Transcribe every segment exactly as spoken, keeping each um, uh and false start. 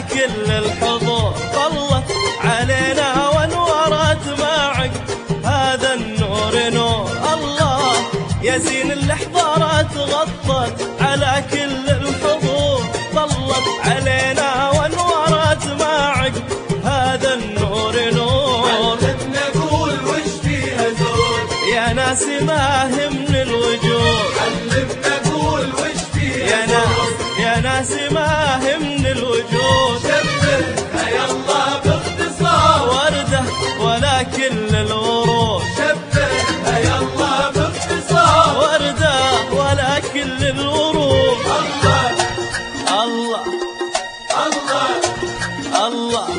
كل الحضور، طلت علينا وانورت معك هذا النور نور الله. يا زين اللي حضرت غطت على كل الحضور، طلت علينا وانورت معك هذا النور نور. علمنا نقول وش فيها زود يا ناس ما من الوجود، علمنا نقول وش فيها يا ناس يا ناس ما من الوجود. شبهها يلا باختصار وردة ولا كل الورود، شبهها يلا باختصار وردة ولا كل الورود. الله الله الله الله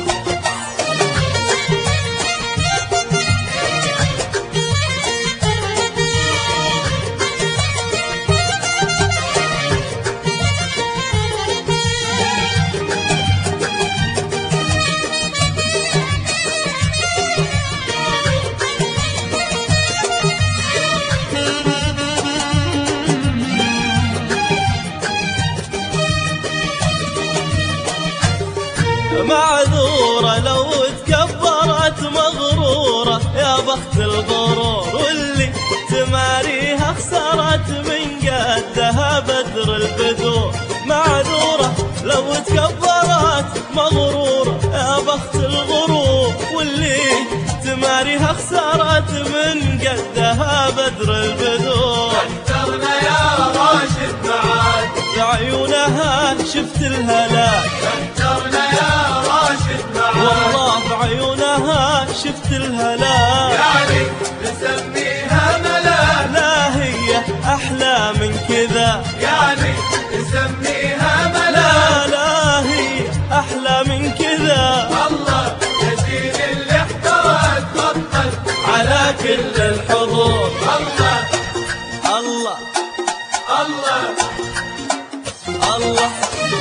معذورة لو تكبرت مغرورة يا بخت الغرور، واللي تماريها خسرت من قدها بدر البذور. معذورة لو تكبرت مغرورة يا بخت الغرور، واللي تماريها خسرت من قدها بدر البذور. اخترنا يا راشد معاك بعيونها شفت الهلاك، اخترنا يا راشد معاك والله بعيونها شفت الهلاك. يعني نسميها ملاك، لا هي أحلى من كذا، يعني نسميها لا ملاك. لا هي أحلى من كذا. الله يزيد اللي احترت غطت على كل الحضور، الله الله الله الله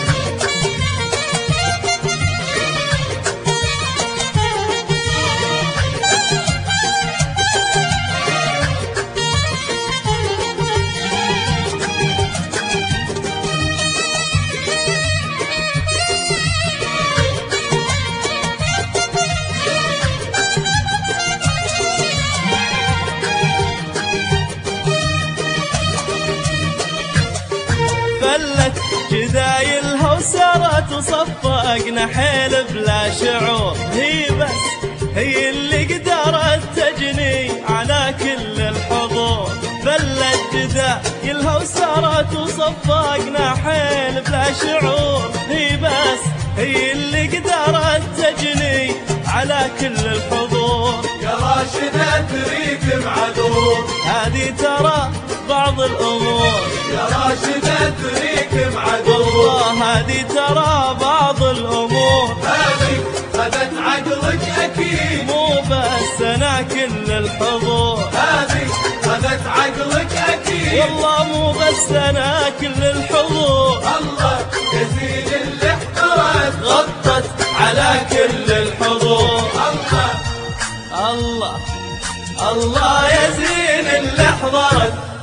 فلت جدايلها وسارت وصفقنا حيل بلا شعور. هي بس هي اللي قدرت تجني على كل الحضور. فلت جدايلها وسارت وصفقنا حيل بلا شعور. هي بس هي اللي قدرت تجني على كل الحضور. يا راشد تريك معذور، هذه ترى بعض الأمور، يا راشد تريك معذور. والله هذه ترى بعض الأمور. هذه خذت عقلك أكيد، مو بس أنا كل الحضور، هذه خذت عقلك أكيد. والله مو بس أنا كل الحضور. الله يزيد اللي احترت غطت على كل الحضور. الله الله الله يا زين اللي حضرت